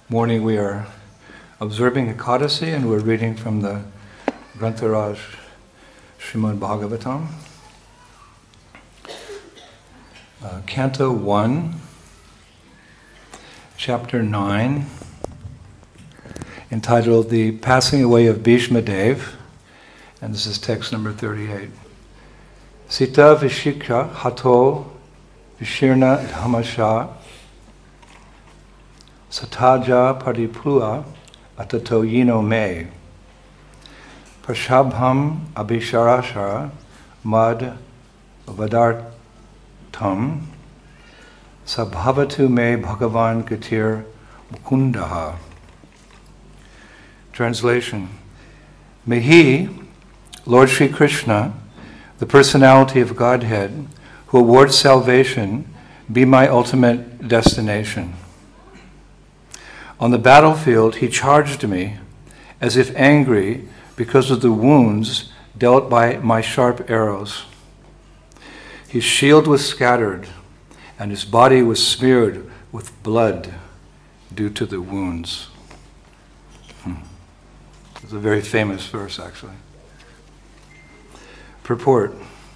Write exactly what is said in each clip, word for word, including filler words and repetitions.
morning we are observing Ekadasi and we're reading from the Grantharaj Srimad Bhagavatam, uh, Canto one, Chapter nine, entitled The Passing Away of Bhishma Dev, and this is text number thirty-eight. Sita Vishikha Hato Vishirna Dhamasha Sataja Pariplua Atato Yino Me Prashabham Abhisharashara Mad Vadartam Sabhavatu Me Bhagavan Gatir Mukundaha. Translation. May He, Lord Sri Krishna, the personality of Godhead, who awards salvation, be my ultimate destination. On the battlefield, he charged me as if angry because of the wounds dealt by my sharp arrows. His shield was scattered, and his body was smeared with blood due to the wounds. Hmm. It's a very famous verse, actually. Purport.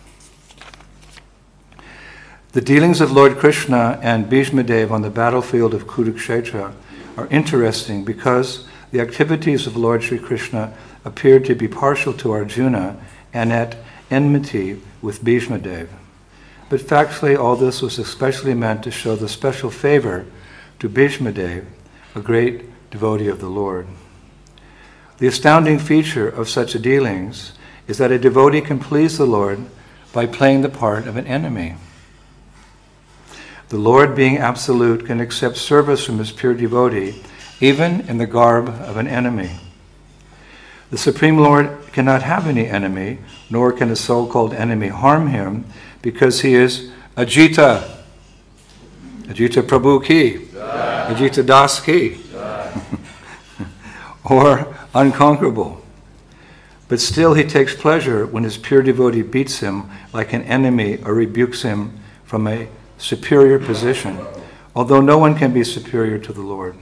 The dealings of Lord Krishna and Bhishma Dev on the battlefield of Kurukshetra are interesting because the activities of Lord Sri Krishna appeared to be partial to Arjuna and at enmity with Bhishma Dev. But factually, all this was especially meant to show the special favor to Bhishma Dev, a great devotee of the Lord. The astounding feature of such dealings is that a devotee can please the Lord by playing the part of an enemy. The Lord, being absolute, can accept service from his pure devotee, even in the garb of an enemy. The Supreme Lord cannot have any enemy, nor can a so-called enemy harm him, because he is Ajita. Ajita Prabhu ki. Jai. Ajita Das ki. Or unconquerable. But still he takes pleasure when his pure devotee beats him like an enemy or rebukes him from a superior position, although no one can be superior to the Lord.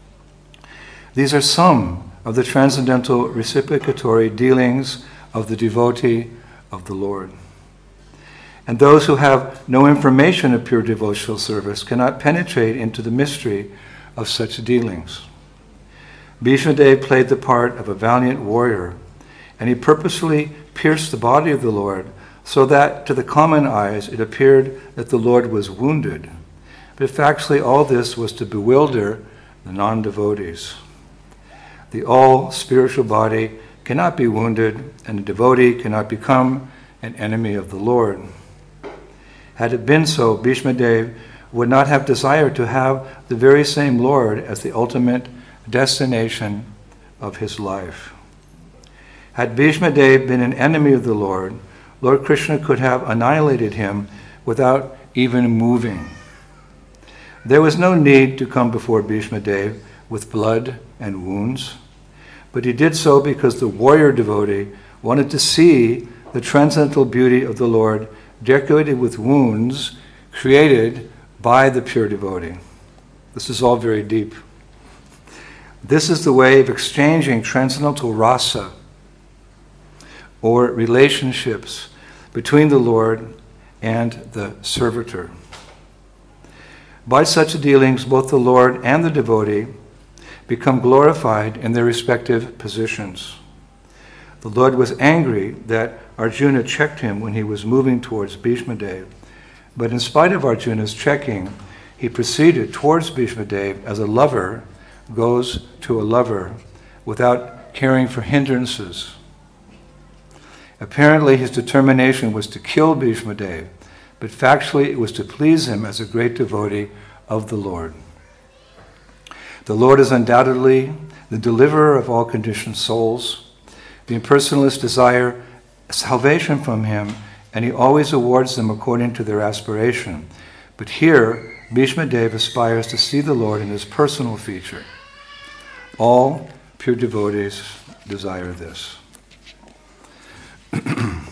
These are some of the transcendental reciprocatory dealings of the devotee of the Lord. And those who have no information of pure devotional service cannot penetrate into the mystery of such dealings. Bhishma Dev played the part of a valiant warrior, and he purposefully pierced the body of the Lord so that to the common eyes it appeared that the Lord was wounded. But factually all this was to bewilder the non-devotees. The all-spiritual body cannot be wounded, and a devotee cannot become an enemy of the Lord. Had it been so, Bhishma Dev would not have desired to have the very same Lord as the ultimate destination of his life. Had Bhishma Dev been an enemy of the Lord, Lord Krishna could have annihilated him without even moving. There was no need to come before Bhishma Dev with blood and wounds, but he did so because the warrior devotee wanted to see the transcendental beauty of the Lord decorated with wounds created by the pure devotee. This is all very deep. This is the way of exchanging transcendental rasa, or relationships between the Lord and the servitor. By such dealings, both the Lord and the devotee become glorified in their respective positions. The Lord was angry that Arjuna checked him when he was moving towards Bhishma Dev, but in spite of Arjuna's checking, he proceeded towards Bhishma Dev as a lover goes to a lover without caring for hindrances. Apparently his determination was to kill Bhishma Dev, but factually it was to please him as a great devotee of the Lord. The Lord is undoubtedly the deliverer of all conditioned souls. The impersonalists desire salvation from him, and he always awards them according to their aspiration. But here, Bhishma Dev aspires to see the Lord in his personal feature. All pure devotees desire this. A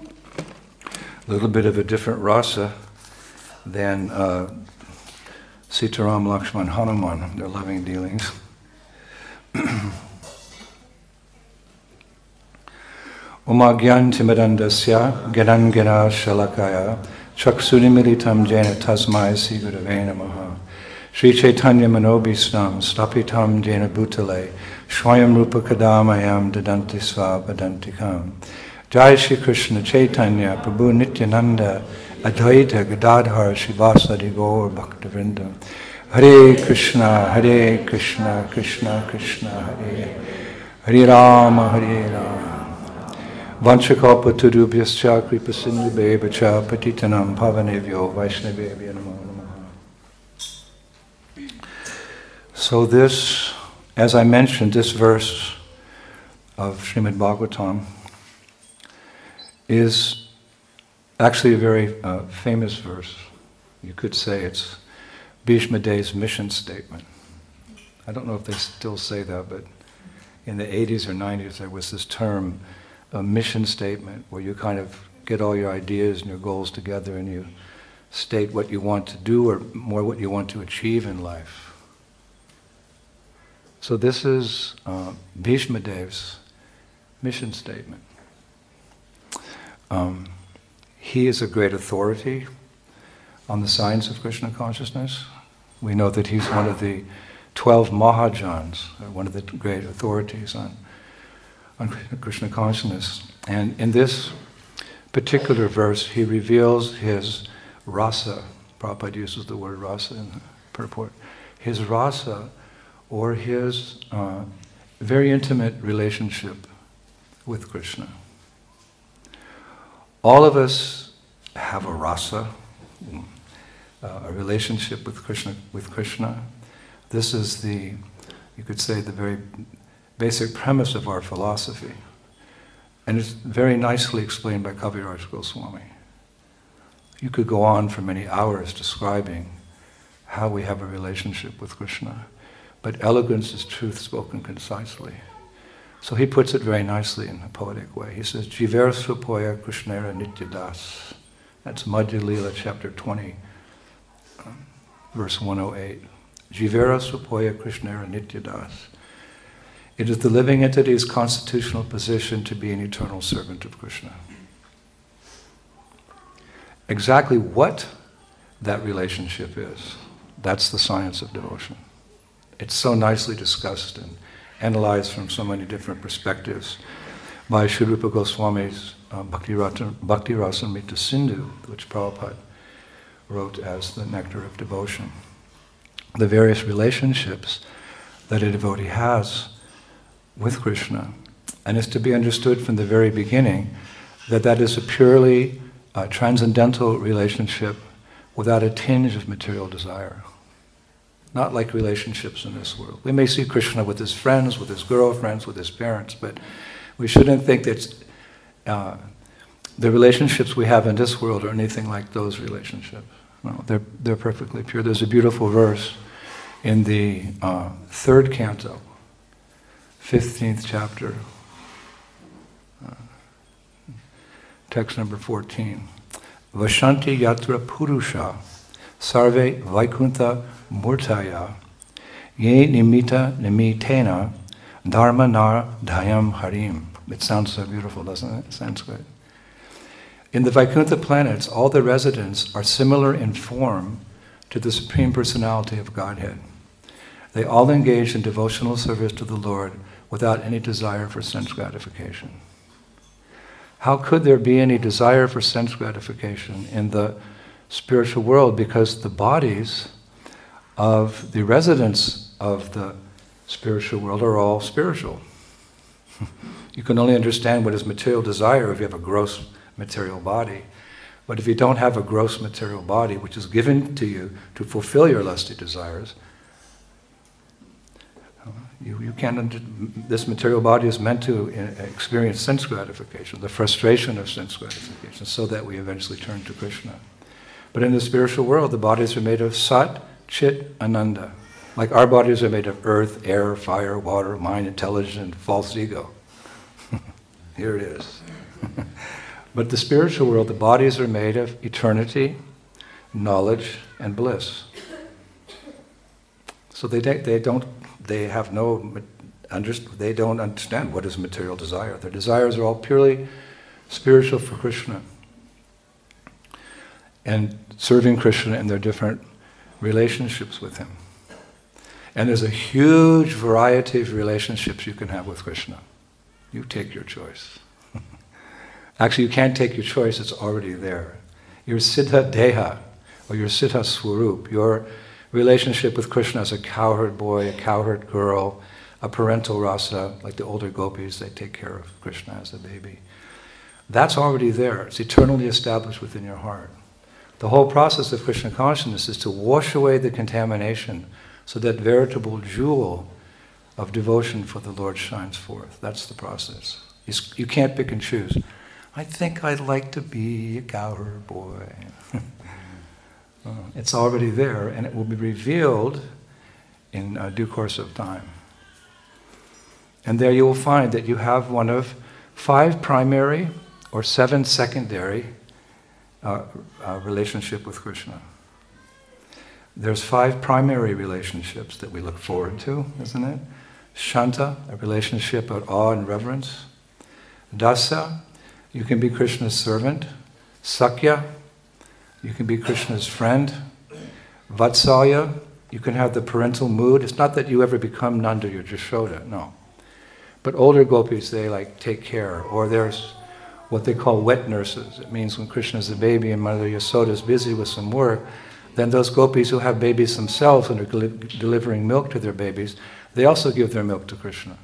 little bit of a different rasa than uh, Sitaram, Lakshman, Hanuman, their loving dealings. Umagyan Timidandasya Gyanan Gyana Shalakaya Chaksunimilitam Jena Tasmai Sigurave Namaha Sri Chaitanya Manobhisnam Stapitam Jena Bhutale Swayam Rupa Kadamayam Dadanti Sva Badantikam Jai Shri Krishna Chaitanya Prabhu Nityananda Advaita Gadadhar Shivasadi Gaur Bhaktivinoda Hare Krishna Hare Krishna Krishna Krishna Hare Hare Rama Hare Rama Vanchakalpa Turubhyascha Kripa Sindhubheva Patitanam Pavanevyo Vaishnavevya Namo Namaha. So this, as I mentioned, this verse of Srimad Bhagavatam is actually a very uh, famous verse. You could say it's Bhishma Dev's mission statement. I don't know if they still say that, but in the eighties or nineties there was this term, a mission statement, where you kind of get all your ideas and your goals together and you state what you want to do, or more what you want to achieve in life. So this is uh, Bhishma Dev's mission statement. Um, he is a great authority on the science of Krishna consciousness. We know that he's one of the twelve Mahajans, or one of the great authorities on on Krishna consciousness. And in this particular verse, he reveals his rasa. Prabhupada uses the word rasa in the purport. His rasa, or his uh, very intimate relationship with Krishna. All of us have a rasa, uh, a relationship with Krishna. With Krishna. This is the, you could say, the very basic premise of our philosophy. And it's very nicely explained by Kaviraj Goswami. You could go on for many hours describing how we have a relationship with Krishna, but elegance is truth spoken concisely. So he puts it very nicely in a poetic way. He says, Jiver Supoya Krishnera Nityadas. That's Madhya Lila chapter twenty, um, verse one oh eight. Jivera Supoya Krishnera Nityadas. It is the living entity's constitutional position to be an eternal servant of Krishna. Exactly what that relationship is, that's the science of devotion. It's so nicely discussed and analyzed from so many different perspectives by Sri Rupa Goswami's uh, Bhakti Rasamrita Sindhu, which Prabhupada wrote as the Nectar of Devotion. The various relationships that a devotee has with Krishna, and is to be understood from the very beginning that that is a purely uh, transcendental relationship without a tinge of material desire. Not like relationships in this world. We may see Krishna with his friends, with his girlfriends, with his parents, but we shouldn't think that uh, the relationships we have in this world are anything like those relationships. No, they're, they're perfectly pure. There's a beautiful verse in the uh, third canto, fifteenth chapter, uh, text number fourteen. Vashanti yatra purusha sarve vaikuntha murtaya ye nimita nimitena dharma nar dhayam harim. It sounds so beautiful, doesn't it? Sanskrit. In the Vaikuntha planets, all the residents are similar in form to the Supreme Personality of Godhead. They all engage in devotional service to the Lord without any desire for sense gratification. How could there be any desire for sense gratification in the spiritual world? Because the bodies of the residents of the spiritual world are all spiritual. You can only understand what is material desire if you have a gross material body. But if you don't have a gross material body, which is given to you to fulfill your lusty desires, You, you can't, under, this material body is meant to experience sense gratification, the frustration of sense gratification, so that we eventually turn to Krishna. But in the spiritual world, the bodies are made of Sat, Chit, Ananda. Like our bodies are made of earth, air, fire, water, mind, intelligence, and false ego. Here it is. But the spiritual world, the bodies are made of eternity, knowledge, and bliss. So they they, they don't they have no underst- they don't understand what is material desire. Their desires are all purely spiritual for Krishna, and serving Krishna in their different relationships with him. And there's a huge variety of relationships you can have with Krishna. You take your choice. Actually, you can't take your choice, it's already there. Your Siddha Deha, or your Siddha Swarup, your relationship with Krishna as a cowherd boy, a cowherd girl, a parental rasa, like the older gopis, they take care of Krishna as a baby. That's already there. It's eternally established within your heart. The whole process of Krishna consciousness is to wash away the contamination so that veritable jewel of devotion for the Lord shines forth. That's the process. You, you can't pick and choose. I think I'd like to be a cowherd boy. uh, it's already there, and it will be revealed in uh, due course of time. And there you will find that you have one of five primary or seven secondary uh, uh, relationship with Krishna. There's five primary relationships that we look forward to, isn't it? Shanta, a relationship of awe and reverence. Dasa, you can be Krishna's servant. Sakya, you can be Krishna's friend. Vatsalya, you can have the parental mood. It's not that you ever become Nanda or Jashoda, no. But older gopis, they like take care. Or there's what they call wet nurses. It means when Krishna's a baby and Mother Yasoda is busy with some work, then those gopis who have babies themselves and are del- delivering milk to their babies, they also give their milk to Krishna.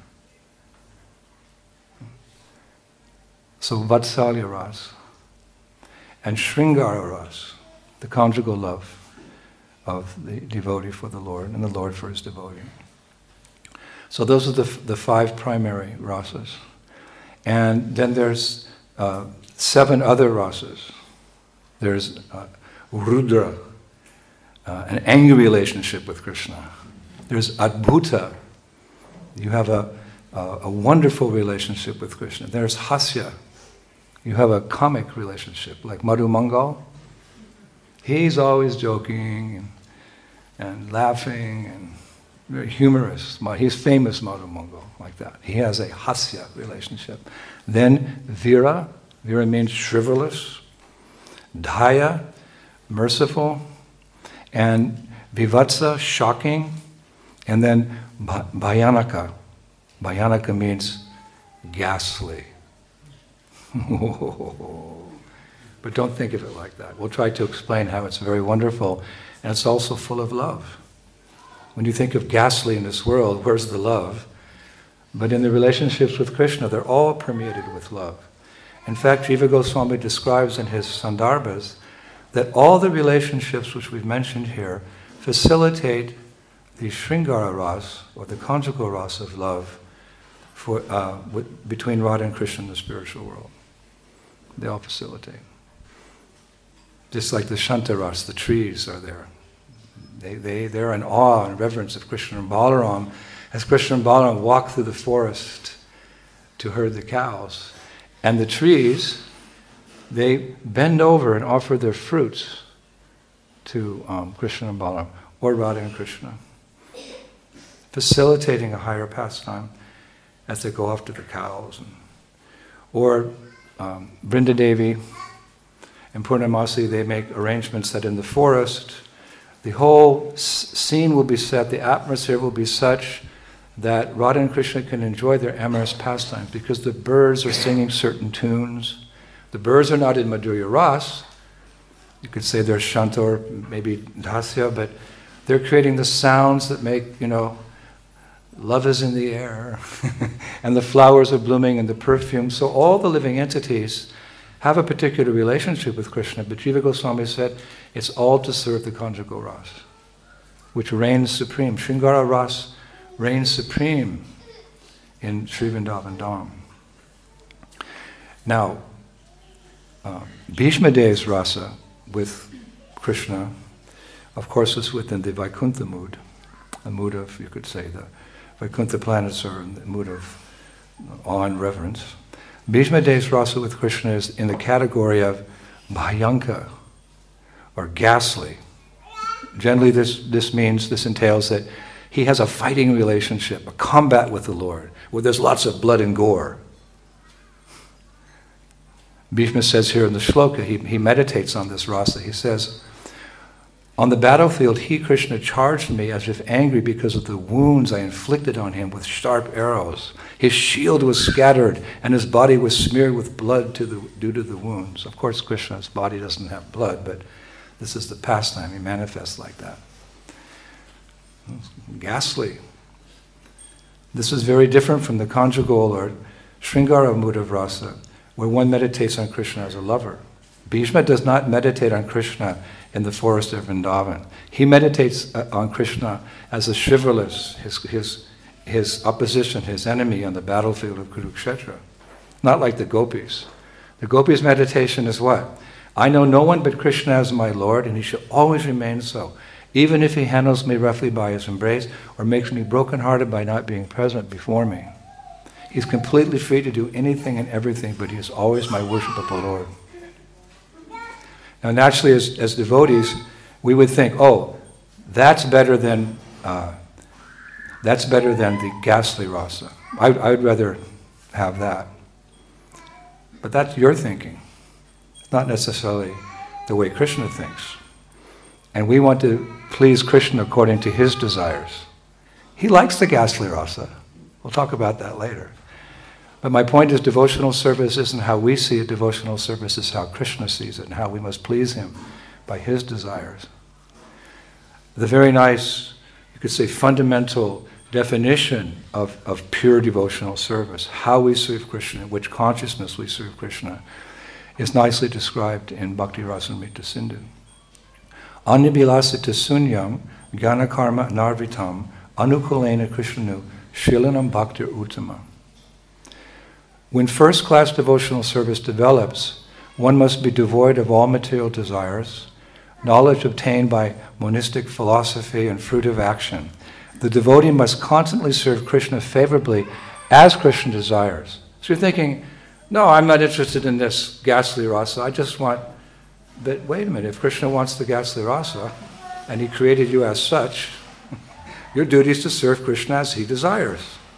So Vatsalya Ras and Sringara Ras, the conjugal love of the devotee for the Lord and the Lord for his devotee. So those are the, the five primary rasas. And then there's uh, seven other rasas. There's uh, Rudra, uh, an angry relationship with Krishna. There's Adbhuta. You have a, a, a wonderful relationship with Krishna. There's Hasya. You have a comic relationship, like Madhu Mangal. He's always joking and, and laughing and very humorous. He's famous, Madhu Mangal, like that. He has a Hasya relationship. Then Vira. Vira means chivalrous. Dhaya, merciful. And Vivatsa, shocking. And then Bhayanaka. Bhayanaka means ghastly. But don't think of it like that. We'll try to explain how it's very wonderful, and it's also full of love. When you think of ghastly in this world, where's the love? But in the relationships with Krishna, they're all permeated with love. In fact, Jiva Goswami describes in his Sandarbhas that all the relationships which we've mentioned here facilitate the Sringara Ras, or the conjugal Ras of love, for, uh, with, between Radha and Krishna in the spiritual world. They all facilitate. Just like the Shanta Ras, the trees are there. They, they, they're in awe and reverence of Krishna and Balaram. As Krishna and Balaram walk through the forest to herd the cows, and the trees, they bend over and offer their fruits to um, Krishna and Balaram, or Radha and Krishna, facilitating a higher pastime as they go after the cows. And, or um, Brinda Devi and Purnamasi, they make arrangements that in the forest, the whole s- scene will be set, the atmosphere will be such that Radha and Krishna can enjoy their amorous pastimes because the birds are singing certain tunes. The birds are not in Madhurya Ras. You could say they're Shanta or maybe Dasya, but they're creating the sounds that make, you know, love is in the air, and the flowers are blooming and the perfume. So all the living entities have a particular relationship with Krishna, but Jiva Goswami said it's all to serve the conjugal Ras, which reigns supreme. Sringara Ras reigns supreme in Sri Vrindavan Dham. Now, uh, Bhishma Dev's rasa with Krishna, of course, is within the Vaikuntha mood, a mood of, you could say, the Vaikuntha planets are in the mood of awe and reverence. Bhishma Dev's rasa with Krishna is in the category of bhayanka, or ghastly. Generally this, this means, this entails that He has a fighting relationship, a combat with the Lord, where there's lots of blood and gore. Bhishma says here in the shloka, he, he meditates on this rasa. He says, on the battlefield, he, Krishna, charged me as if angry because of the wounds I inflicted on him with sharp arrows. His shield was scattered and his body was smeared with blood to the, due to the wounds. Of course, Krishna's body doesn't have blood, but this is the pastime. He manifests like that. It's ghastly. This is very different from the conjugal or Sringara mood of rasa, where one meditates on Krishna as a lover. Bhishma does not meditate on Krishna in the forest of Vrindavan. He meditates on Krishna as a chivalrous, his, his, his opposition, his enemy on the battlefield of Kurukshetra. Not like the gopis. The gopis' meditation is what? I know no one but Krishna as my Lord, and he shall always remain so, even if he handles me roughly by his embrace or makes me brokenhearted by not being present before me. He's completely free to do anything and everything, but he is always my worshipable Lord. Now, naturally, as, as devotees, we would think, oh, that's better than uh, that's better than the ghastly rasa. I, I would rather have that. But that's your thinking. It's not necessarily the way Krishna thinks. And we want to please Krishna according to his desires. He likes the ghastly rasa. We'll talk about that later. But my point is, devotional service isn't how we see it. Devotional service is how Krishna sees it and how we must please him by his desires. The very nice, you could say, fundamental definition of, of pure devotional service, how we serve Krishna, which consciousness we serve Krishna, is nicely described in Bhakti Rasamrita Sindhu. Anibilasita sunyam jnana karma narvitam anukulena krishnanu shilanam bhaktir uttama. When first-class devotional service develops, one must be devoid of all material desires, knowledge obtained by monistic philosophy and fruit of action. The devotee must constantly serve Krishna favorably as Krishna desires. So you're thinking, no, I'm not interested in this ghastly rasa, I just want... But wait a minute, if Krishna wants the ghastly rasa, and he created you as such, your duty is to serve Krishna as he desires.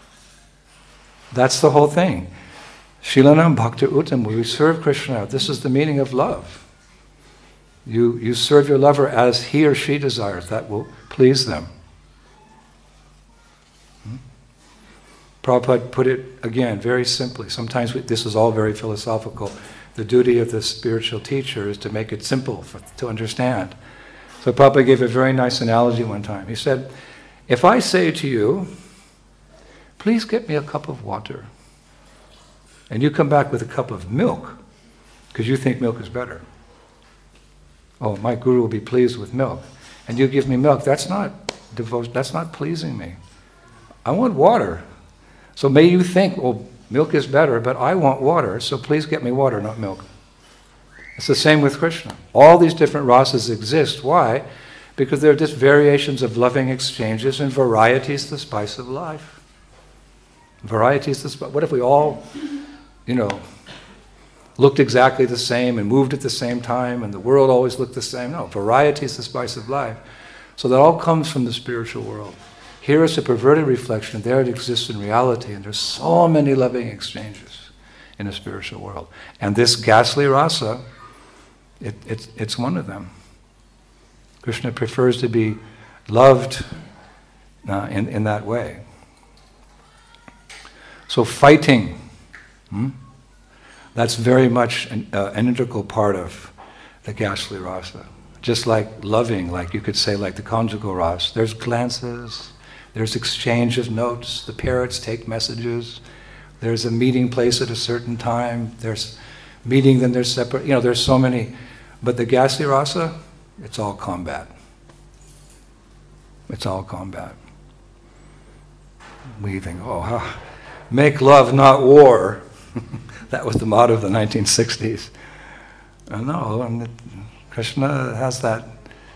That's the whole thing. Shilanam Bhakti Uttam, we serve Krishna. This is the meaning of love. You, you serve your lover as he or she desires. That will please them. Hmm? Prabhupada put it again very simply. Sometimes we, this is all very philosophical. The duty of the spiritual teacher is to make it simple for, to understand. So Prabhupada gave a very nice analogy one time. He said, if I say to you, please get me a cup of water, and you come back with a cup of milk, because you think milk is better. Oh, my guru will be pleased with milk. And you give me milk, that's not devotion, that's not pleasing me. I want water. So may you think, well, milk is better, but I want water, so please get me water, not milk. It's the same with Krishna. All these different rasas exist. Why? Because they're just variations of loving exchanges, and variety is the spice of life. Variety is the spice. What if we all, you know, looked exactly the same and moved at the same time and the world always looked the same? No, variety is the spice of life. So that all comes from the spiritual world. Here is a perverted reflection, there it exists in reality, and there's so many loving exchanges in the spiritual world. And this ghastly rasa, it, it, it's one of them. Krishna prefers to be loved uh, in, in that way. So fighting, hmm? That's very much an, uh, an integral part of the ghastly rasa. Just like loving, like you could say like the conjugal rasa. There's glances, there's exchange of notes, the parrots take messages, there's a meeting place at a certain time, there's meeting, then there's separate, you know, there's so many. But the ghastly rasa, it's all combat. It's all combat. We think, oh, huh, make love, not war. That was the motto of the nineteen sixties. Uh, no, and it, Krishna has that.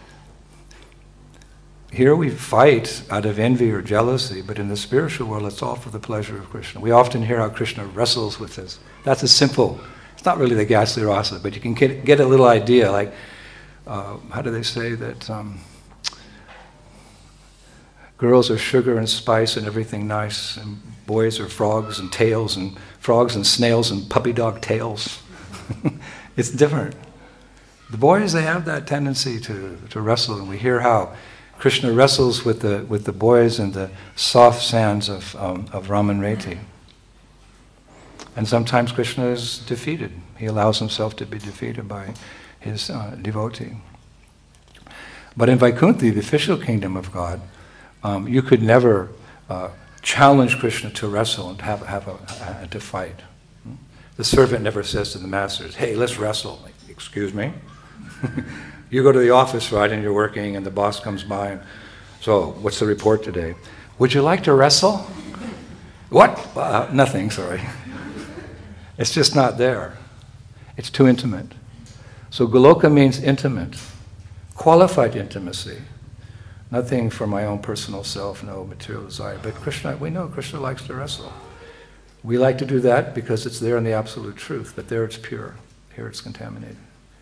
Here we fight out of envy or jealousy, but in the spiritual world it's all for the pleasure of Krishna. We often hear how Krishna wrestles with this. That's a simple, it's not really the ghastly rasa, but you can get, get a little idea, like, uh, how do they say that, um, Girls are sugar and spice and everything nice, and boys are frogs and tails and frogs and snails and puppy dog tails. It's different. The boys, they have that tendency to, to wrestle, and we hear how Krishna wrestles with the with the boys in the soft sands of um, of Ramanreti. And sometimes Krishna is defeated. He allows himself to be defeated by his uh, devotee. But in Vaikuntha, the official kingdom of God, um, you could never uh, challenge Krishna to wrestle and have have a, a, to fight. The servant never says to the masters, "Hey, let's wrestle." Like, excuse me. You go to the office, right, and you're working, and the boss comes by, and so, what's the report today? Would you like to wrestle? What? Uh, nothing, sorry. It's just not there. It's too intimate. So Goloka means intimate, qualified intimacy. Nothing for my own personal self, no material desire. But Krishna, we know Krishna likes to wrestle. We like to do that because it's there in the absolute truth, but there it's pure. Here it's contaminated.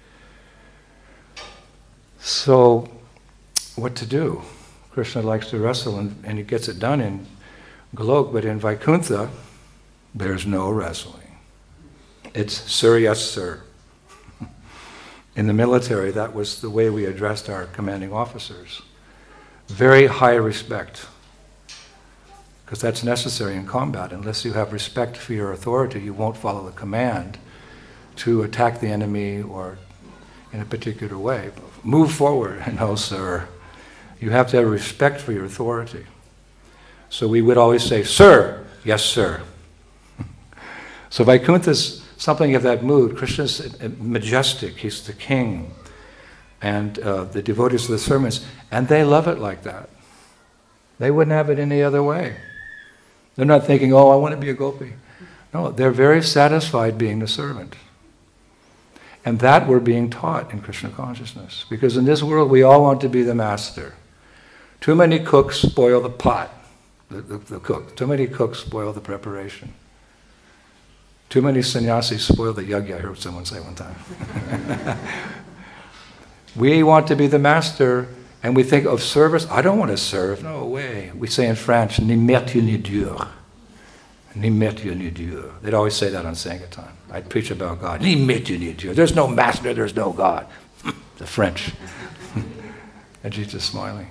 So, what to do? Krishna likes to wrestle, and, and he gets it done in Golok, but in Vaikuntha, there's no wrestling. It's sir, yes, sir. In the military, that was the way we addressed our commanding officers. Very high respect, because that's necessary in combat. Unless you have respect for your authority, you won't follow the command to attack the enemy or in a particular way. Move forward. No, sir. You have to have respect for your authority. So we would always say, sir, yes, sir. So Vaikuntha's something of that mood. Krishna's majestic. He's the king. And uh, the devotees are the servants. And they love it like that. They wouldn't have it any other way. They're not thinking, oh, I want to be a gopi. No, they're very satisfied being the servant. And that we're being taught in Krishna consciousness. Because in this world, we all want to be the master. Too many cooks spoil the pot, the, the, the cook. Too many cooks spoil the preparation. Too many sannyasis spoil the yajna, I heard someone say one time. We want to be the master, and we think of service. I don't want to serve. No way. We say in French, ni maître ni Dieu. Ni maître ni Dieu. They'd always say that on Sankirtan. I'd preach about God. Ni maître ni Dieu. There's no master, there's no God. The French. And she's just smiling.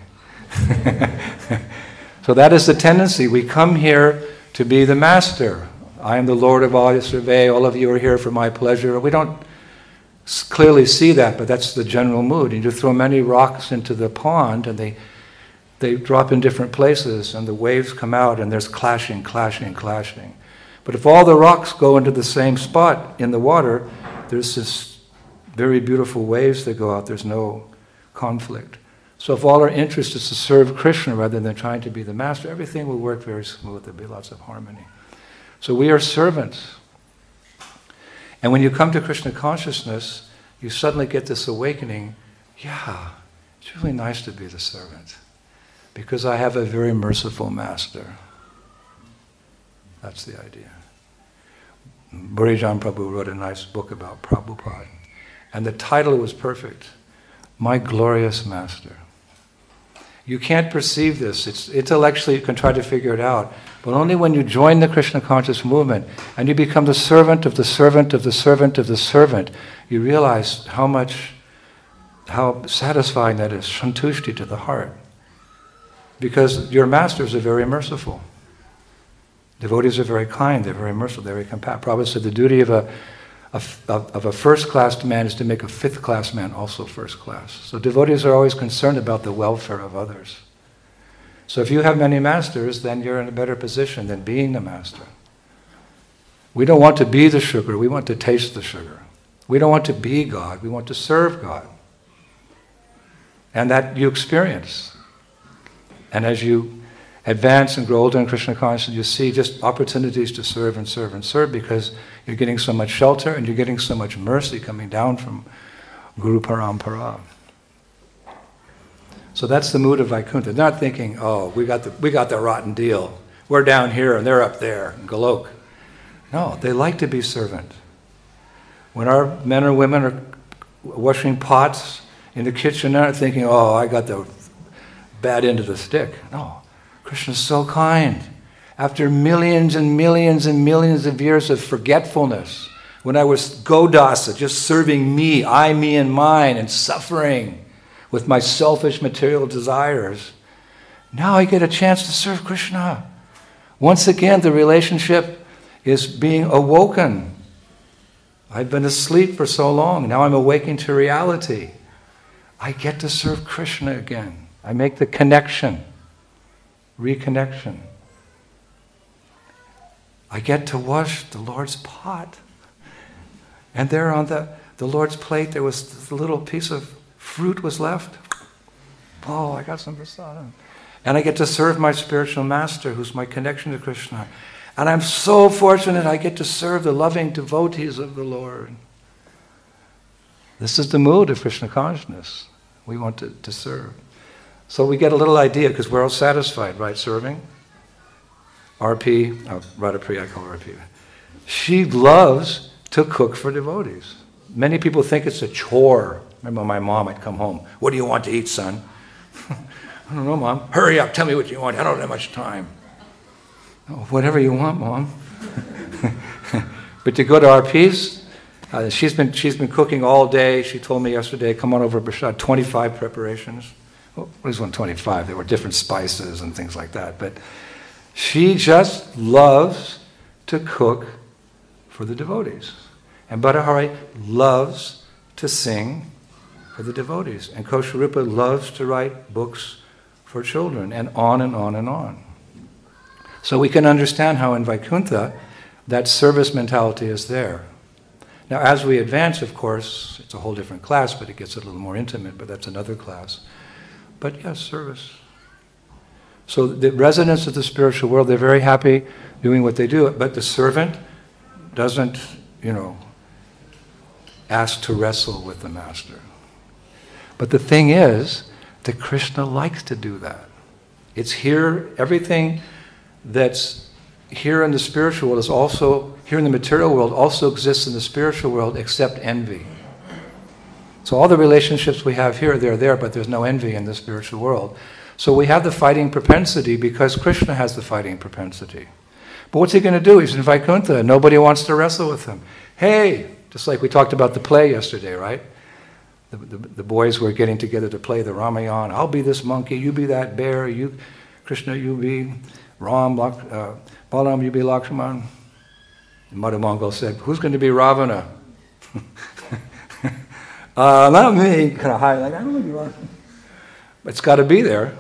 So that is the tendency. We come here to be the master. I am the Lord of all you survey. All of you are here for my pleasure. We don't clearly see that, but that's the general mood. You throw many rocks into the pond, and they they drop in different places, and the waves come out, and there's clashing, clashing, clashing. But if all the rocks go into the same spot in the water, there's this very beautiful waves that go out. There's no conflict. So if all our interest is to serve Krishna rather than trying to be the master, everything will work very smooth. There'll be lots of harmony. So we are servants. And when you come to Krishna consciousness, you suddenly get this awakening, yeah, it's really nice to be the servant, because I have a very merciful master. That's the idea. Burijan Prabhu wrote a nice book about Prabhupada, and the title was perfect, My Glorious Master. You can't perceive this. It's intellectually, you can try to figure it out, but only when you join the Krishna conscious movement and you become the servant of the servant of the servant of the servant, you realize how much, how satisfying that is, shantushti to the heart. Because your masters are very merciful. Devotees are very kind, they're very merciful, they're very compassionate. Prabhupada said the duty of a, of, of a first-class man is to make a fifth-class man also first class. So devotees are always concerned about the welfare of others. So if you have many masters, then you're in a better position than being the master. We don't want to be the sugar, we want to taste the sugar. We don't want to be God, we want to serve God. And that you experience. And as you advance and grow older in Krishna consciousness, you see just opportunities to serve and serve and serve, because you're getting so much shelter and you're getting so much mercy coming down from Guru Parampara. So that's the mood of Vaikuntha. They're not thinking, oh, we got the we got the rotten deal. We're down here and they're up there in Golok. No, they like to be servant. When our men or women are washing pots in the kitchen, they're not thinking, oh, I got the bad end of the stick. No. Krishna's so kind. After millions and millions and millions of years of forgetfulness, when I was Godasa, just serving me, I, me, and mine, and suffering with my selfish material desires, now I get a chance to serve Krishna. Once again, the relationship is being awoken. I've been asleep for so long. Now I'm awaking to reality. I get to serve Krishna again. I make the connection, reconnection. I get to wash the Lord's pot. And there on the, the Lord's plate, there was this little piece of fruit was left. Oh, I got some prasadam. And I get to serve my spiritual master, who's my connection to Krishna. And I'm so fortunate I get to serve the loving devotees of the Lord. This is the mood of Krishna consciousness. We want to, to serve. So we get a little idea, because we're all satisfied, right, serving? R P, oh, Radhapriya, I call her R P. She loves to cook for devotees. Many people think it's a chore. Remember my mom, I'd come home. What do you want to eat, son? I don't know, Mom. Hurry up, tell me what you want. I don't have much time. Oh, whatever you want, Mom. But to go to our piece, uh, she's been she's been cooking all day. She told me yesterday, come on over, Prasad, twenty-five preparations. Well, it was one twenty-five. There were different spices and things like that. But she just loves to cook for the devotees. And Bhattahari loves to sing for the devotees. And Kosharupa loves to write books for children, and on and on and on. So we can understand how in Vaikuntha that service mentality is there. Now as we advance, of course, it's a whole different class, but it gets a little more intimate, but that's another class. But yes, service. So the residents of the spiritual world, they're very happy doing what they do, but the servant doesn't, you know, ask to wrestle with the master. But the thing is that Krishna likes to do that. It's here, everything that's here in the spiritual world is also, here in the material world, also exists in the spiritual world except envy. So all the relationships we have here, they're there, but there's no envy in the spiritual world. So we have the fighting propensity because Krishna has the fighting propensity. But what's he going to do? He's in Vaikuntha. Nobody wants to wrestle with him. Hey, just like we talked about the play yesterday, right? The, the, the boys were getting together to play the Ramayana. I'll be this monkey, you be that bear, you, Krishna, you be Ram, uh, Balaram, you be Lakshman. And Madhu Mangal said, who's going to be Ravana? uh, not me. Kind of high, like, I don't want to be Ravana. It's got to be there.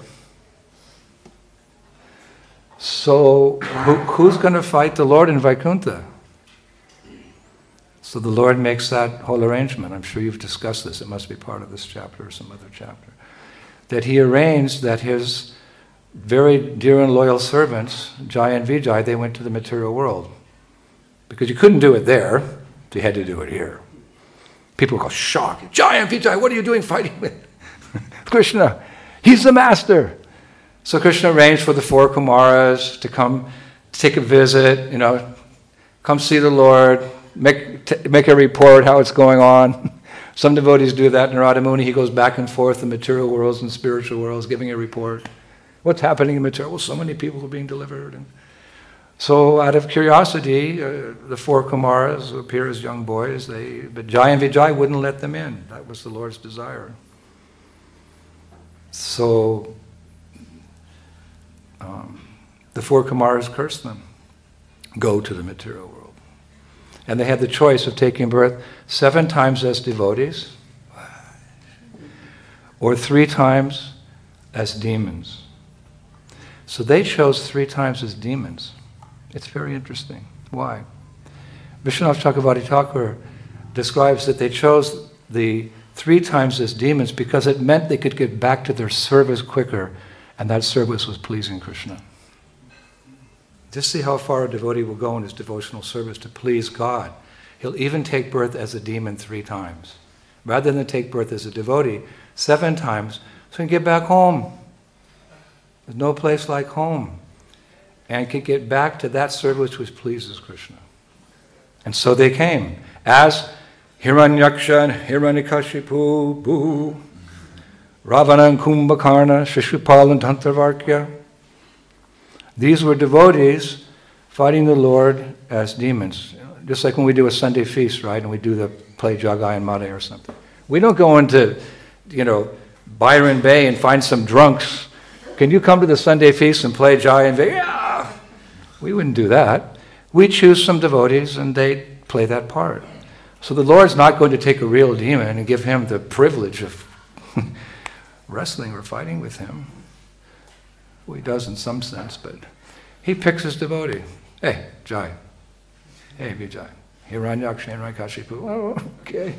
So who, who's going to fight the Lord in Vaikuntha? So the Lord makes that whole arrangement. I'm sure you've discussed this. It must be part of this chapter or some other chapter. That he arranged that his very dear and loyal servants, Jai and Vijay, they went to the material world. Because you couldn't do it there, so you had to do it here. People go shocked. Jai and Vijay, what are you doing fighting with Krishna? He's the master. So Krishna arranged for the four Kumaras to come take a visit, you know, come see the Lord, make t- make a report how it's going on. Some devotees do that. Narada Muni, he goes back and forth in material worlds and spiritual worlds, giving a report. What's happening in material? Well, so many people are being delivered. And so out of curiosity, uh, the four Kumaras who appear as young boys, they, but Jai and Vijay wouldn't let them in. That was the Lord's desire. So um, the four Kumaras cursed them. Go to the material world. And they had the choice of taking birth seven times as devotees or three times as demons. So they chose three times as demons. It's very interesting. Why? Vishwanath Chakravarti Thakur describes that they chose the three times as demons because it meant they could get back to their service quicker, and that service was pleasing Krishna. Just see how far a devotee will go in his devotional service to please God. He'll even take birth as a demon three times, rather than take birth as a devotee seven times, so he can get back home. There's no place like home. And can get back to that service which pleases Krishna. And so they came as Hiranyaksha and Hiranyakashipu, Bhu, Ravana and Kumbhakarna, Shishupal and Tantravarkya. These were devotees fighting the Lord as demons. Just like when we do a Sunday feast, right, and we do the play Jagai and Mare or something. We don't go into, you know, Byron Bay and find some drunks. Can you come to the Sunday feast and play Jai and Bay? Yeah! We wouldn't do that. We choose some devotees and they play that part. So the Lord's not going to take a real demon and give him the privilege of wrestling or fighting with him. Well, he does in some sense, but he picks his devotee. Hey, Jai. Hey, Vijay. Hiranyak, Shenrai, Kashipu. Oh, okay.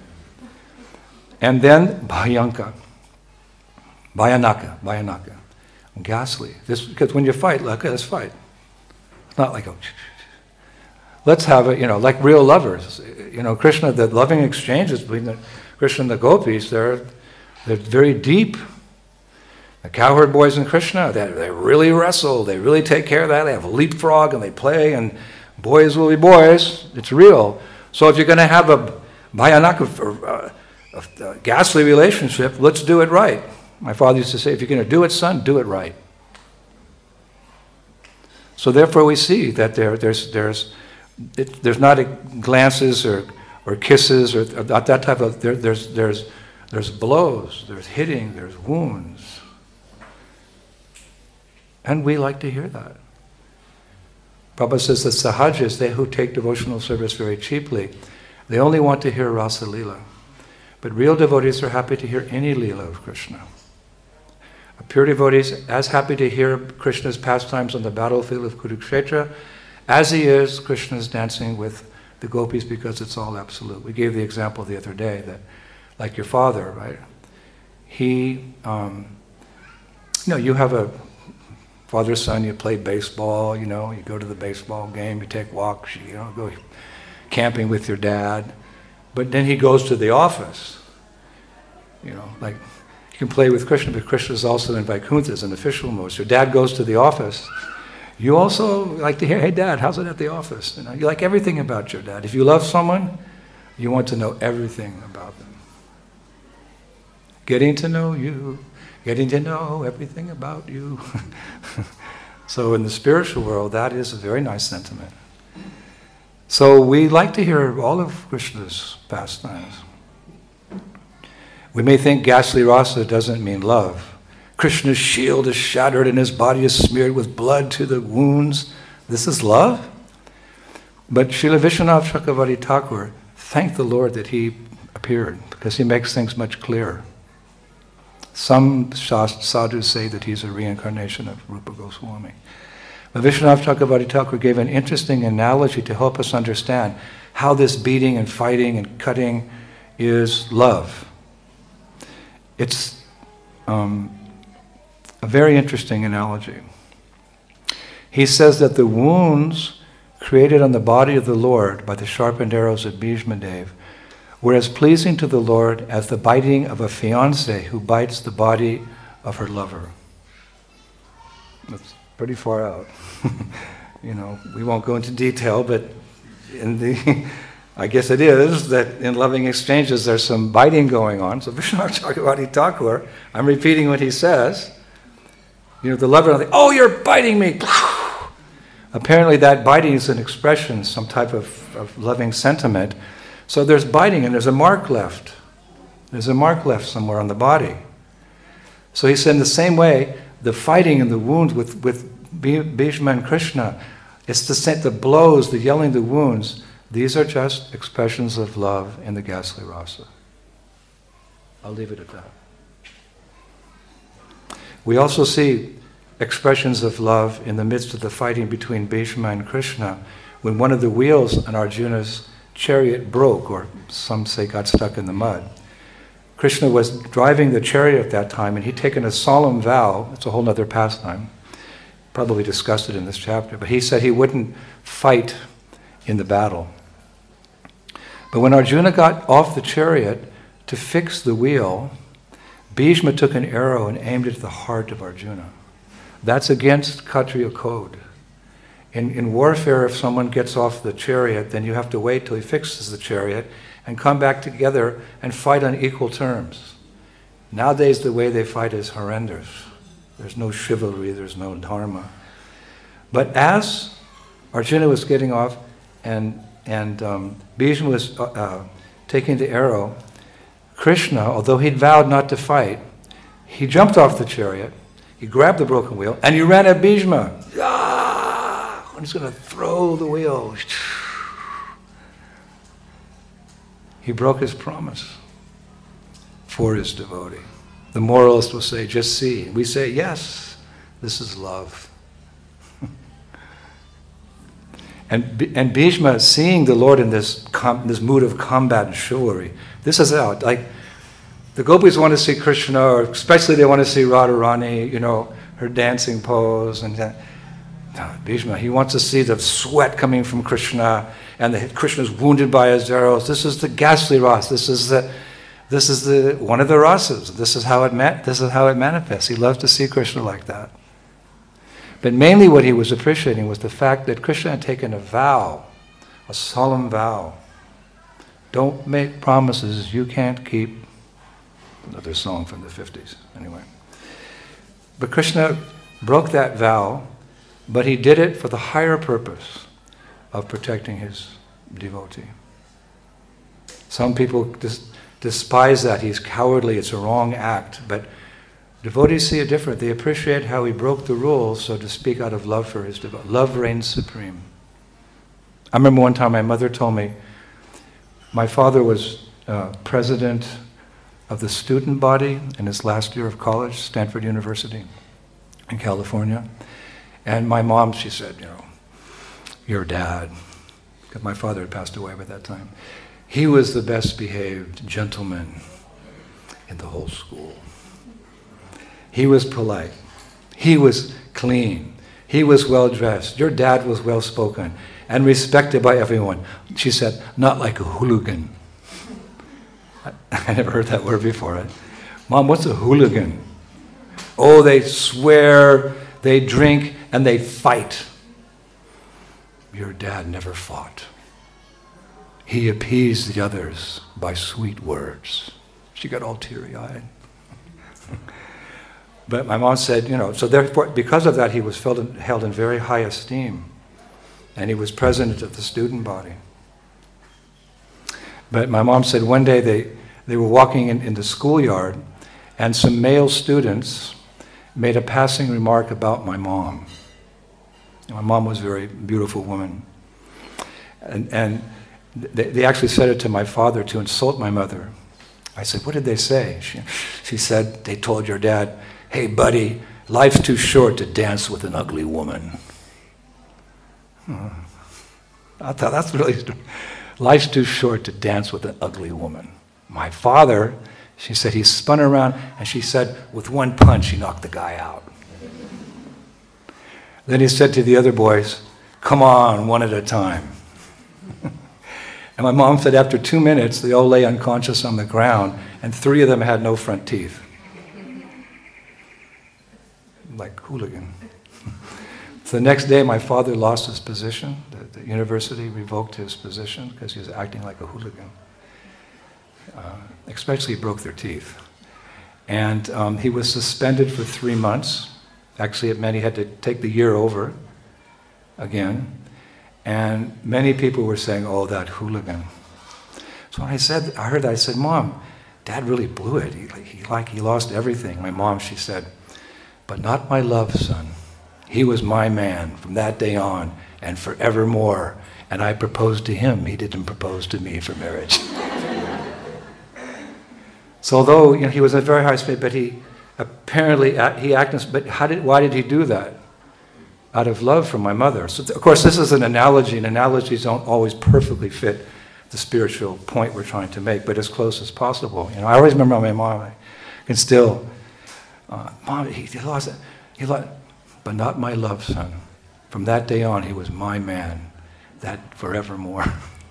And then Bhayanka. Bhayanaka. Bhayanaka. Ghastly. This, because when you fight, like, let's fight. It's not like, oh, let's have it, you know, like real lovers. You know, Krishna, the loving exchanges between the Krishna and the gopis, they're, they're very deep. The cowherd boys in Krishna, they, they really wrestle, they really take care of that, they have a leapfrog and they play, and boys will be boys. It's real. So if you're going to have a bhayanaka, or a, a, a ghastly relationship, let's do it right. My father used to say, if you're going to do it, son, do it right. So therefore we see that there, there's, there's, it, there's not a glances or, or kisses or, or that type of, there, there's, there's, there's blows, there's hitting, there's wounds. And we like to hear that. Prabhupada says that sahajas, they who take devotional service very cheaply, they only want to hear Rasa Leela. But real devotees are happy to hear any Leela of Krishna. A pure devotee is as happy to hear Krishna's pastimes on the battlefield of Kurukshetra as he is Krishna's dancing with the gopis, because it's all absolute. We gave the example the other day that, like your father, right? He, um, you know, you have a father, son, you play baseball, you know, you go to the baseball game, you take walks, you know, go camping with your dad. But then he goes to the office, you know, like you can play with Krishna, but Krishna is also in Vaikuntha as an official mode. So your dad goes to the office. You also like to hear, hey dad, how's it at the office? You know, you like everything about your dad. If you love someone, you want to know everything about them. Getting to know you. Getting to know everything about you. So in the spiritual world, that is a very nice sentiment. So we like to hear all of Krishna's pastimes. We may think ghastly rasa doesn't mean love. Krishna's shield is shattered and his body is smeared with blood to the wounds. This is love? But Srila Vishwanath Chakravarti Thakur thanked the Lord that he appeared, because he makes things much clearer. Some sadhus say that he's a reincarnation of Rupa Goswami. But Vishwanath Chakravarti Thakur gave an interesting analogy to help us understand how this beating and fighting and cutting is love. It's um, a very interesting analogy. He says that the wounds created on the body of the Lord by the sharpened arrows of Bhishmadev were as pleasing to the Lord as the biting of a fiancée who bites the body of her lover. That's pretty far out. You know, we won't go into detail, but in the, I guess it is that in loving exchanges there's some biting going on. So Vishwanath Chakravarti Thakur, I'm repeating what he says. You know, the lover, like, oh, you're biting me. Apparently that biting is an expression, some type of, of loving sentiment. So there's biting and there's a mark left. There's a mark left somewhere on the body. So he said in the same way, the fighting and the wounds with, with Bhishma and Krishna, it's the, the blows, the yelling, the wounds, these are just expressions of love in the ghastly rasa. I'll leave it at that. We also see expressions of love in the midst of the fighting between Bhishma and Krishna, when one of the wheels on Arjuna's chariot broke, or some say got stuck in the mud. Krishna was driving the chariot at that time, and he'd taken a solemn vow. It's a whole other pastime. Probably discussed it in this chapter. But he said he wouldn't fight in the battle. But when Arjuna got off the chariot to fix the wheel, Bhishma took an arrow and aimed it at the heart of Arjuna. That's against Kshatriya code. In, in warfare, if someone gets off the chariot, then you have to wait till he fixes the chariot and come back together and fight on equal terms. Nowadays, the way they fight is horrendous. There's no chivalry, there's no dharma. But as Arjuna was getting off and, and um, Bhishma was uh, uh, taking the arrow, Krishna, although he'd vowed not to fight, he jumped off the chariot, he grabbed the broken wheel, and he ran at Bhishma. Ah! And he's going to throw the wheel. He broke his promise for his devotee. The moralist will say, just see. We say, yes, this is love. and, and Bhishma, seeing the Lord in this, com, this mood of combat and chivalry, this is out. Like, the gopis want to see Krishna, or especially they want to see Radharani, you know, her dancing pose. And that. No, Bhishma, he wants to see the sweat coming from Krishna, and the, Krishna's wounded by his arrows. This is the ghastly ras. This is the, this is the one of the rasas. This is how it ma- This is how it manifests. He loves to see Krishna like that. But mainly, what he was appreciating was the fact that Krishna had taken a vow, a solemn vow. Don't make promises you can't keep. Another song from the fifties, anyway. But Krishna broke that vow, but he did it for the higher purpose of protecting his devotee. Some people dis- despise that. He's cowardly, it's a wrong act. But devotees see it different. They appreciate how he broke the rules, so to speak, out of love for his devotee. Love reigns supreme. I remember one time my mother told me, my father was uh, president of the student body in his last year of college, Stanford University in California. And my mom, she said, you know, your dad, because my father had passed away by that time, he was the best behaved gentleman in the whole school. He was polite. He was clean. He was well dressed. Your dad was well spoken and respected by everyone. She said, not like a hooligan. I never heard that word before. Right? Mom, what's a hooligan? Oh, they swear, they drink, and they fight. Your dad never fought. He appeased the others by sweet words. She got all teary-eyed. But my mom said, you know, so therefore, because of that, he was held in, held in very high esteem. And he was president of the student body. But my mom said one day they, they were walking in, in the schoolyard, and some male students made a passing remark about my mom. My mom was a very beautiful woman. And, and they, they actually said it to my father to insult my mother. I said, what did they say? She, she said, they told your dad, hey buddy, life's too short to dance with an ugly woman. Hmm. I thought that's really, life's too short to dance with an ugly woman. My father, she said, he spun around and she said, with one punch, he knocked the guy out. Then he said to the other boys, come on, one at a time. And my mom said after two minutes, they all lay unconscious on the ground, and three of them had no front teeth. Like hooligan. So the next day, my father lost his position. The, the university revoked his position because he was acting like a hooligan. Uh, especially he broke their teeth. And um, he was suspended for three months. Actually, it meant he had to take the year over again. And many people were saying, oh, that hooligan. So when I said, I heard that, I said, Mom, Dad really blew it. He, he, like, he lost everything. My mom, she said, but not my love, son. He was my man from that day on and forevermore. And I proposed to him. He didn't propose to me for marriage. So although you know, he was in a very high state, but he apparently, he acted, but how did, why did he do that? Out of love for my mother. So of course this is an analogy, and analogies don't always perfectly fit the spiritual point we're trying to make, but as close as possible. You know, I always remember my mom, I can still, uh, Mom, he, he lost it. He lost, but not my love, son. From that day on, he was my man, that forevermore.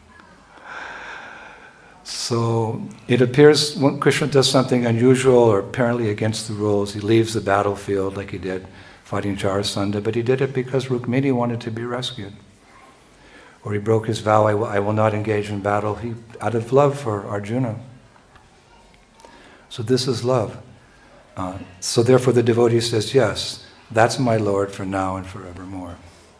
So it appears when Krishna does something unusual or apparently against the rules, he leaves the battlefield like he did fighting Jarasandha, but he did it because Rukmini wanted to be rescued. Or he broke his vow, I will, I will not engage in battle, he, out of love for Arjuna. So this is love. Uh, so therefore the devotee says, yes, that's my Lord for now and forevermore.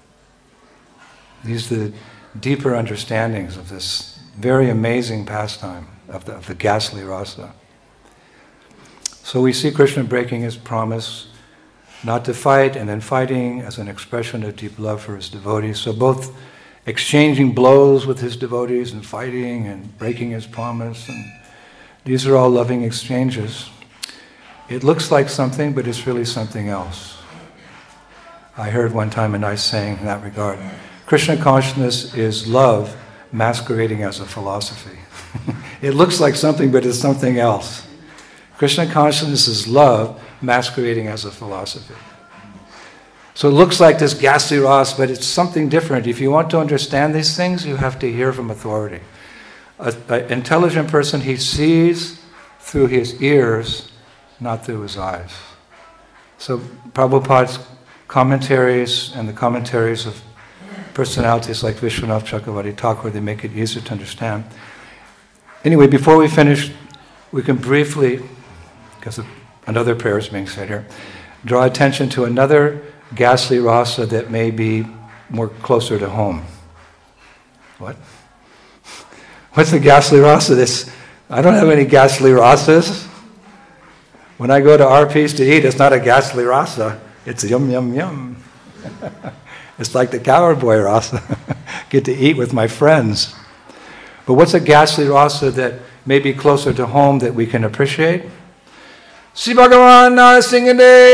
These are the deeper understandings of this very amazing pastime of the, of the ghastly rasa. So we see Krishna breaking his promise not to fight, and then fighting as an expression of deep love for his devotees. So both exchanging blows with his devotees and fighting and breaking his promise, and these are all loving exchanges. It looks like something, but it's really something else. I heard one time a nice saying in that regard. Krishna consciousness is love masquerading as a philosophy. It looks like something, but it's something else. Krishna consciousness is love masquerading as a philosophy. So it looks like this ghastly ras, but it's something different. If you want to understand these things, you have to hear from authority. An intelligent person, he sees through his ears, not through his eyes. So Prabhupada's commentaries and the commentaries of personalities like Vishwanath Chakravarti Thakur, they make it easier to understand. Anyway, before we finish, we can briefly, because another prayer is being said here, draw attention to another ghastly rasa that may be more closer to home. What? What's the ghastly rasa? This, I don't have any ghastly rasas. When I go to R P's to eat, it's not a ghastly rasa. It's yum, yum, yum. It's like the cowboy rasa. Get to eat with my friends. But what's a ghastly rasa that may be closer to home that we can appreciate? Sri Bhagavan Narasingha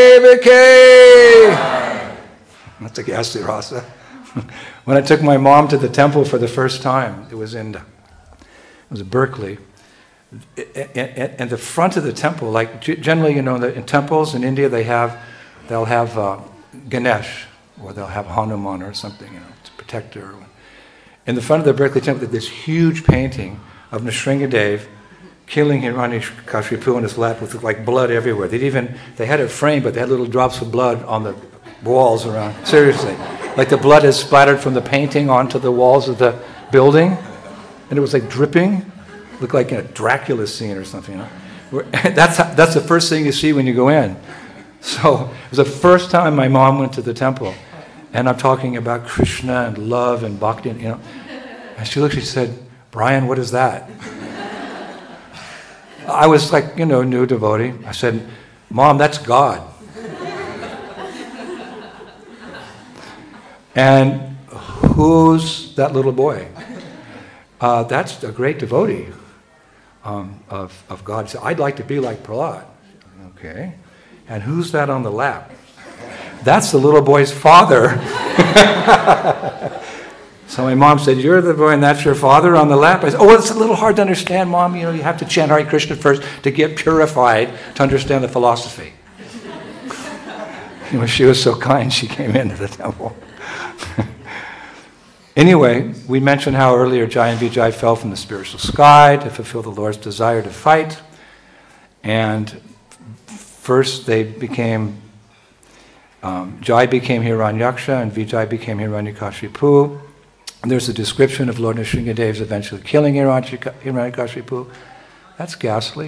Devaki! That's a ghastly rasa. When I took my mom to the temple for the first time, it was in, it was in Berkeley, and the front of the temple, like generally, you know, in temples in India, they have, they'll have uh, Ganesh, or they'll have Hanuman or something, you know, to protect her. In the front of the Berkeley temple, there's this huge painting of Nrsingadev killing Hiranyakashipu in his lap with like blood everywhere. They'd even, they had it framed, but they had little drops of blood on the walls around. Seriously. Like the blood is splattered from the painting onto the walls of the building. And it was like dripping. Looked like in a Dracula scene or something, you know. That's, that's the first thing you see when you go in. So it was the first time my mom went to the temple. And I'm talking about Krishna and love and bhakti, you know. And she looked, she said, "Brian, what is that?" I was like, you know, new devotee. I said, "Mom, that's God." And who's that little boy? Uh, that's a great devotee um, of, of God. So I'd like to be like Prahlad. Okay. And who's that on the lap? That's the little boy's father. So my mom said, "You're the boy and that's your father on the lap?" I said, "Oh, it's a little hard to understand, Mom. You know, you have to chant Hare Krishna first to get purified to understand the philosophy." You know, she was so kind, she came into the temple. Anyway, we mentioned how earlier Jai and Vijay fell from the spiritual sky to fulfill the Lord's desire to fight. And first they became, um, Jai became Hiranyaksha and Vijay became Hiranyakashipu. And there's a description of Lord Nrsingadev's eventually killing Hiranyakashipu. That's ghastly.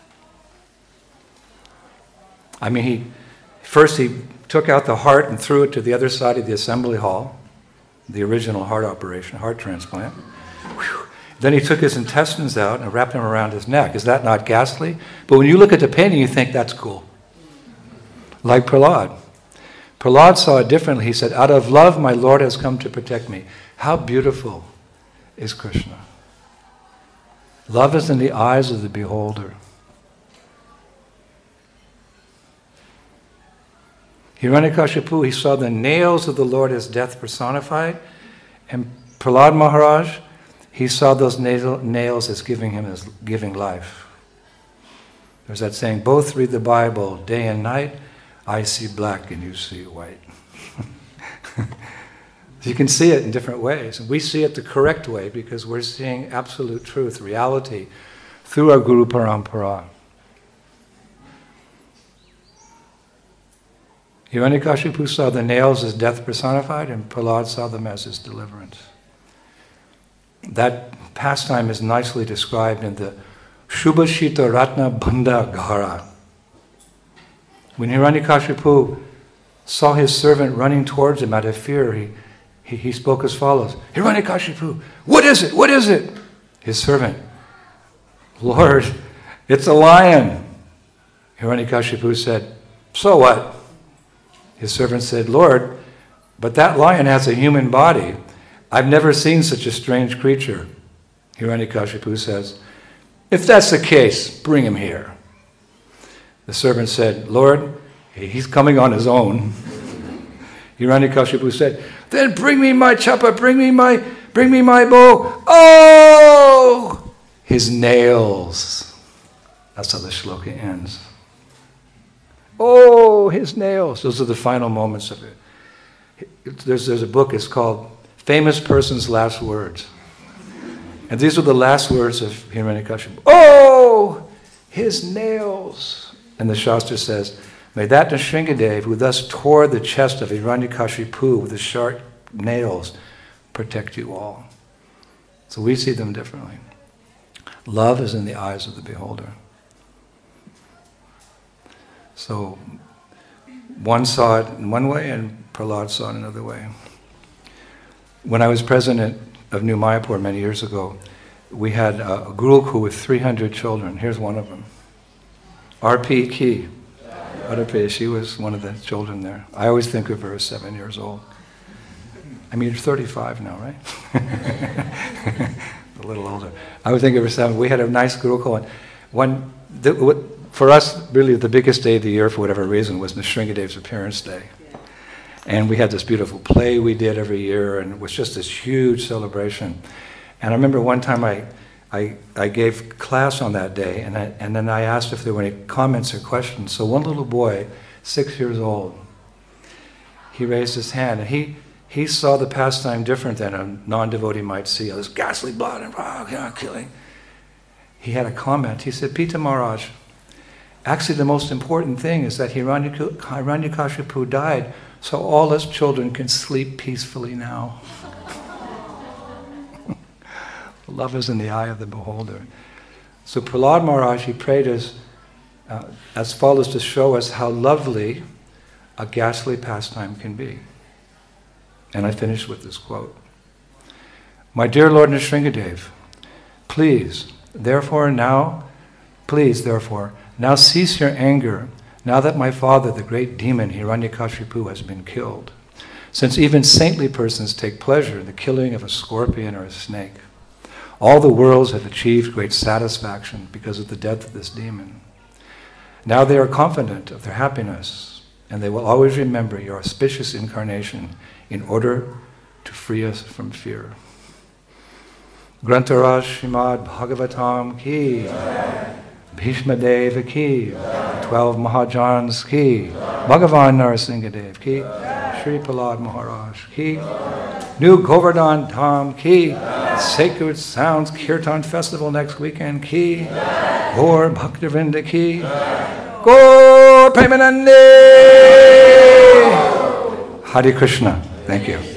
I mean, he first he took out the heart and threw it to the other side of the assembly hall, the original heart operation, heart transplant. Whew. Then he took his intestines out and wrapped them around his neck. Is that not ghastly? But when you look at the painting, you think that's cool. Like Prahlad. Prahlad saw it differently. He said, "Out of love, my Lord has come to protect me." How beautiful is Krishna? Love is in the eyes of the beholder. Hiranyakashipu, he saw the nails of the Lord as death personified, and Prahlad Maharaj, he saw those nails as giving him as giving life. There's that saying, both read the Bible day and night, I see black and you see white. You can see it in different ways. And we see it the correct way because we're seeing absolute truth, reality, through our Guru Parampara. Hiranyakashipu saw the nails as death personified, and Prahlad saw them as his deliverance. That pastime is nicely described in the Shubhashita Ratna Banda Ghara. When Hiranyakashipu saw his servant running towards him out of fear, he he, he spoke as follows, Hiranyakashipu, what is it? What is it? His servant, Lord, it's a lion. Hiranyakashipu said, so what? His servant said, Lord, but that lion has a human body. I've never seen such a strange creature. Hiranyakashipu says, if that's the case, bring him here. The servant said, Lord, he's coming on his own. Hiranyakashipu said, then bring me my chapa, bring me my, bring me my bow. Oh, his nails. That's how the shloka ends. Oh, his nails. Those are the final moments of it. There's, there's a book, it's called Famous Person's Last Words. And these are the last words of Hiranyakashipu. Oh, his nails. And the Shastra says, may that Nrsingadev, who thus tore the chest of Hiranyakashipu with his sharp nails, protect you all. So we see them differently. Love is in the eyes of the beholder. So one saw it in one way and Prahlad saw it another way. When I was president of New Mayapur many years ago, we had a, a Gurukul with three hundred children. Here's one of them. R P Ki. R P, she was one of the children there. I always think of her as seven years old. I mean, you're thirty-five now, right? A little older. I would think of her seven. We had a nice Gurukul. And one, the, for us, really the biggest day of the year, for whatever reason, was Nrsingadev's appearance day. And we had this beautiful play we did every year, and it was just this huge celebration. And I remember one time I, I, I gave class on that day, and, I, and then I asked if there were any comments or questions. So one little boy, six years old, he raised his hand, and he, he saw the pastime different than a non-devotee might see. This ghastly blood and oh, killing. He had a comment. He said, Pita Maharaj, actually the most important thing is that Hiranyakashipu died so all his children can sleep peacefully now. Love is in the eye of the beholder. So Prahlad Maharaj, he prayed as, uh, as follows to show us how lovely a ghastly pastime can be. And I finish with this quote. My dear Lord Nrsingadev, please, therefore now, please, therefore, now cease your anger, now that my father, the great demon Hiranyakashipu, has been killed, since even saintly persons take pleasure in the killing of a scorpion or a snake. All the worlds have achieved great satisfaction because of the death of this demon. Now they are confident of their happiness, and they will always remember your auspicious incarnation in order to free us from fear. Grantaraj Srimad Bhagavatam ki, Bhishma Deva ki, twelve Mahajans ki, Bhagavan Nrsingadev ki, Sri Prahlad Maharaj ki, New Govardhan Dham ki, Sacred Sounds Kirtan Festival next weekend ki, Gaur Bhaktivinoda ki, Gaur Premanande. Hare Krishna. Thank you.